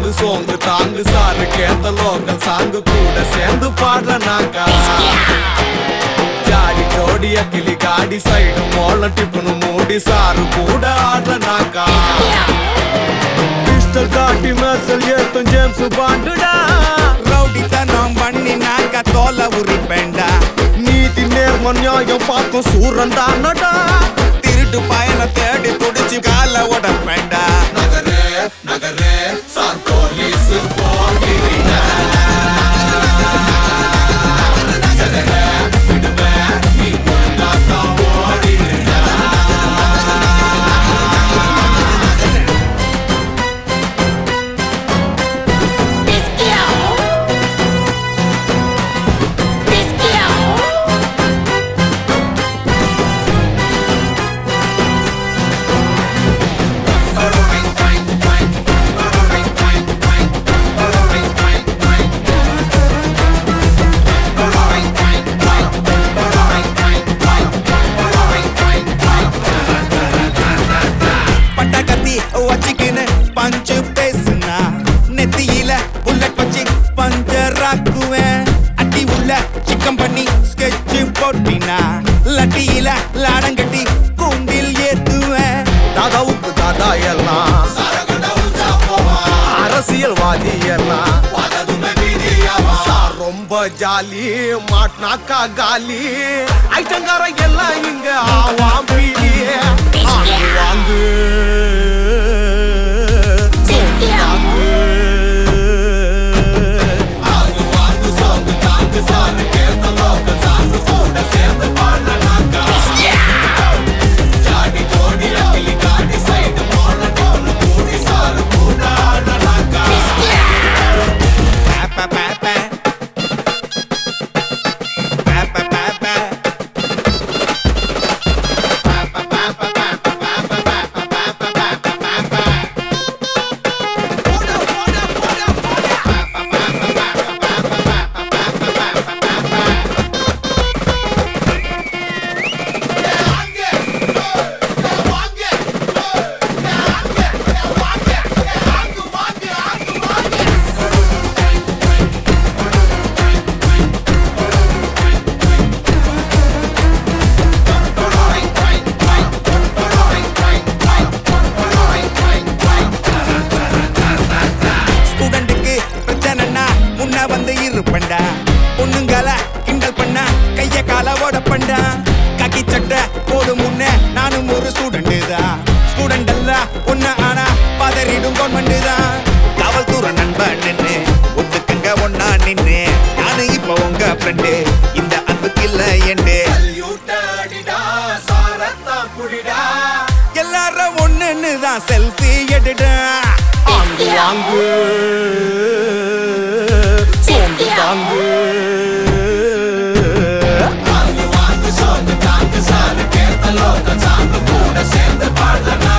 வாங்கு சோங்கு தாங்கு sir கேத்த local song கூட சேர்ந்து பாடுறனாக்கா ஜாடி ஜோடிய கிளி காடி சைடு மோள டிப்புனு மூடி சாரு கூட ஆடுறனாக்கா கிறிஸ்டல் காட்டி மெர்சல் ஏத்தும் ஜேம்ஸ் பாண்டுடா ரவுடித்தனம் பண்ணினாக்க தோலை உரிப்பேண்டா நீதி நேர்ம நியாயம் பார்க்கும் சூரன் தானடா திருட்டு பயனை தேடி துடிச்சு கால உடப்பேண்டா நகரே நகரே சார் போலீஸ் போகிறீங்க வச்சிக்கின்னு பஞ்சு பேசுனா நெத்தியில புல்லட் வச்சு பஞ்சராக்குவேன் அட்டி உள்ள சிக்கம் பண்ணி ஸ்கெட்ச் போட்டினா லட்டியில லாடங்கட்டி கூண்டில் ஏத்துவேன் தாதாவுக்கு தாதா எல்லாம் அரசியல்வாதி எல்லாம் ரொம்ப ஜாலி மாட்னாக்கா காலி ஐட்டங்கார எல்லாம் இங்க ஆவாம் பீலியே வாங்கு இருப்பண்டா பொண்ணுங்கள கிண்டல் பண்ண கைய கால ஓடப்பண்டா கக்கி சட்டை போடு முன்ன நானும் ஒரு ஸ்டூடெண்ட் தான் ஸ்டூடெண்ட் அல்ல ஒன்னு ஆனா பதறிடும் கவர்மெண்ட் தான் காவல்துறை நண்பன் நின்று ஒத்துக்குங்க ஒன்னா நின்று நானு இப்ப உங்க ஃப்ரெண்டு இந்த அன்புக்கு இல்ல என்று எல்லாரும் ஒண்ணுன்னு தான் செல்ஃபி எடுடா வாங்கு சோங்கு தாங்கு வாங்கு சோங்கு தாங்கு சாரு கேத்த லோக்கல் சாங்கு கூட சேர்ந்து பாடுறனா